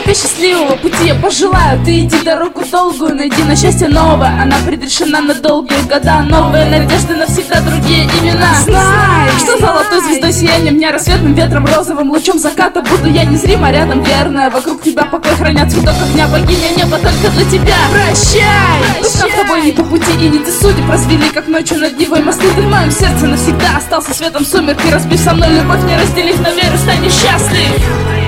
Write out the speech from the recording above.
тебе счастливого пути я пожелаю. Ты иди дорогу долгую, найди на счастье новое. Она предрешена на долгие года. Новые надежды, навсегда другие имена. Знай, что золотой звездой сиянием дня, рассветным ветром, розовым лучом заката буду я незримо рядом, верная. Вокруг тебя покой хранят цветок огня, богиня неба только для тебя. Прощай! Пусть нам с тобой не по пути и не те судеб развели, как ночью над Невой мосты. Ты в моем сердце навсегда остался светом сумерки. Разбив со мной любовь, не разделив, но верю, станешь счастлив.